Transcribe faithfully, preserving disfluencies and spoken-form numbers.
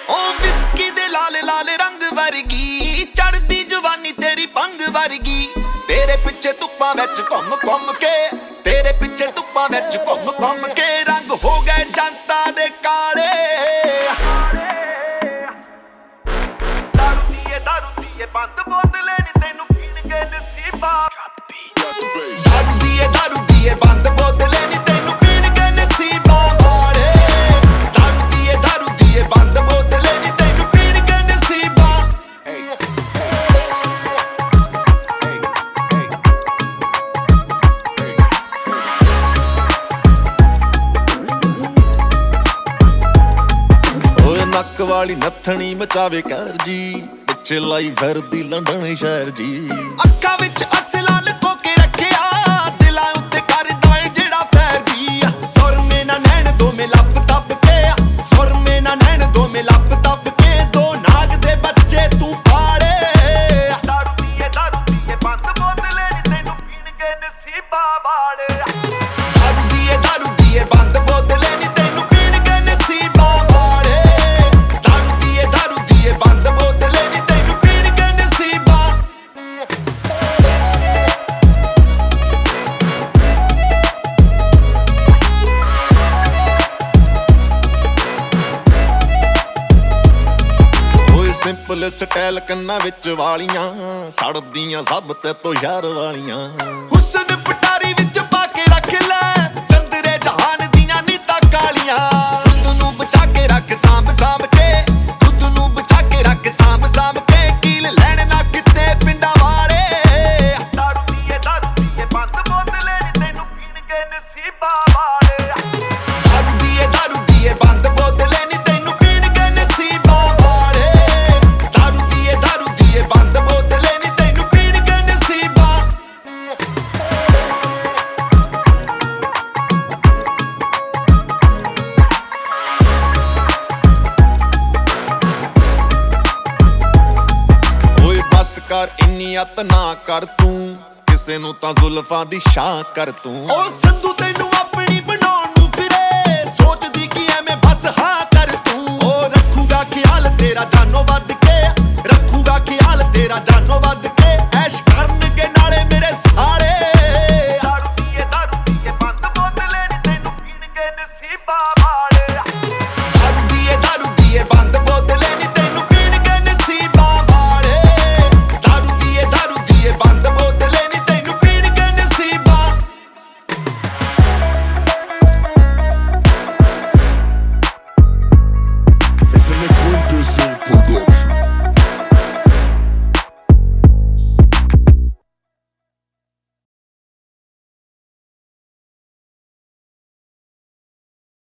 ओ whisky दे लाल लाल रंग वर्गी चढ़दी जवानी तेरी पंग वर्गी तेरे पिछे धुप्पां विच घुम घुम के तेरे पिछे धुप्पां विच घुम घुम के रंग हो गए जनता दे काले दारू दीए दारू दीए बंद बोतले नी तैनू पीण के नसीबा दारू दीए दारू दीए बंद बोतले नी तैनू पीण के नसीबा वाले दारू दीए दारू दीए बंद बोतले नी तैनू पीण के नसीबा ओए नक वाली नथनी मचावे कर जी पिछे लाई फिरदी लंडन शहर जी अक्खां विच असला लुको के रखिया दिलां उत्ते करदा ए जेड़ा फैर जी सुर में ना नैन दो में लप तप के सुर में ना नैन दो में लप तप के दो नाग दे बच्चे तू पाले दारू पीए दारू पीए बंद बोतले नी तैनू पीण के नसीबा वाले दारू दीए दारू दीए बंद बोतले नी तैनू पीण के नसीबा वाले दारू दीए दारू दीए बंद बोतले नी तैनू पीण के नसीबा ਸਿੰਪਲ ਸਟਾਈਲ ਕੰਨਾਂ ਵਿੱਚ ਵਾਲੀਆਂ ਸੜਦੀਆਂ ਸਭ ਤੇ ਤੋਂ ਯਾਰ ਵਾਲੀਆਂ ਹੁਸਨ ਪਟਾਰੀ ਵਿੱਚ ਪਾ ਕੇ ਰੱਖ ਲੈ ਚੰਦਰੇ ਜਹਾਨ ਦੀਆਂ ਨੀਤਾਂ ਕਾਲੀਆਂ ਖੁਦ ਨੂੰ ਬਚਾ ਕੇ ਰੱਖ ਸਾਂਭ ਸਾਂਭ ਕੇ ਖੁਦ ਨੂੰ ਬਚਾ ਕੇ ਰੱਖ ਸਾਂਭ ਸਾਂਭ ਕੇ ਕੀਲ ਲੈਣ ਨਾ ਕਿਤੇ ਪਿੰਡਾਂ ਵਾਲੇ ਦਾਰੂ ਪੀਏ ਦਾਰੂ ਪੀਏ ਬੰਦ ਬੋਤਲੇ ਨੀ ਤੈਨੂੰ ਪੀਣ ਕੇ ਨਸੀਬਾ ਵਾਲੇ ਦਾਰੂ ਪੀਏ ਦਾਰੂ ਪੀਏ ਬੰਦ ਬੋਤਲੇ ਨੀ ਤੈਨੂੰ ਪੀਣ ਕੇ ਨਸੀਬਾ ਵਾਲੇ दारू दीए दारू दीए बंद बोतले नी तैनू पीण के नसीबा ओए बस कर इन्नी अत ना कर तू किसे नू तां जुल्फां दी शां कर तू ओ संधू तैनू अपनी बनाउण नू फिरे सोचदी कि एवें बस हां कर तू ओ रखूगा ख्याल तेरा जानो वध के रखूगा ख्याल तेरा जानो वध के